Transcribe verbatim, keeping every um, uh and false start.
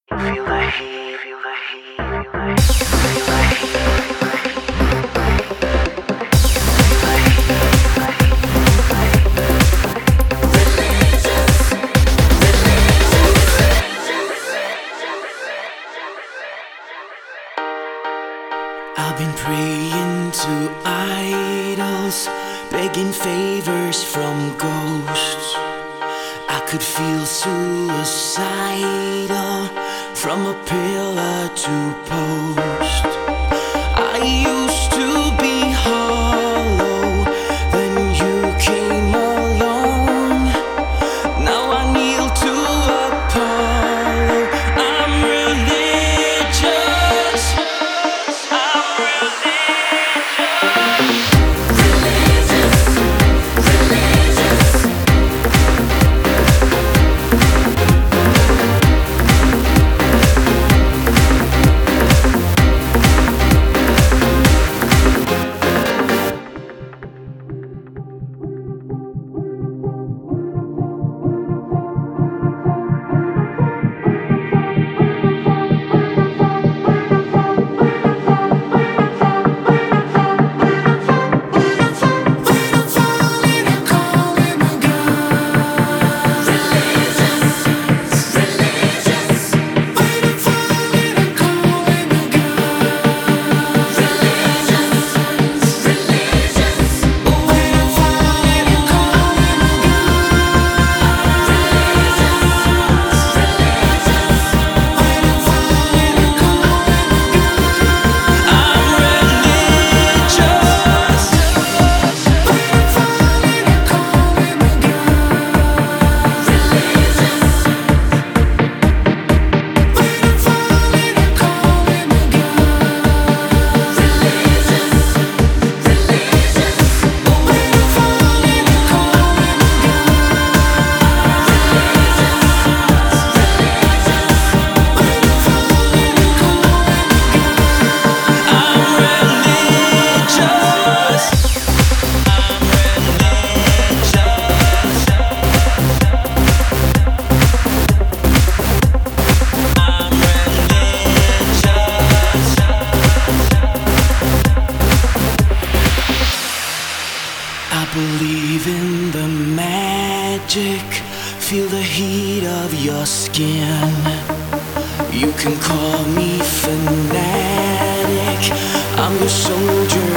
Feel the heat, feel the heat, feel the heat, feel the heat, I've been praying to idols, begging favors from ghosts. I could feel suicidal from a pillar to post. I used to be hollow, then you came along. Now I kneel to Apollo. I'm religious. I'm I believe in the magic. Feel the heat of your skin. You can call me fanatic. I'm your soldier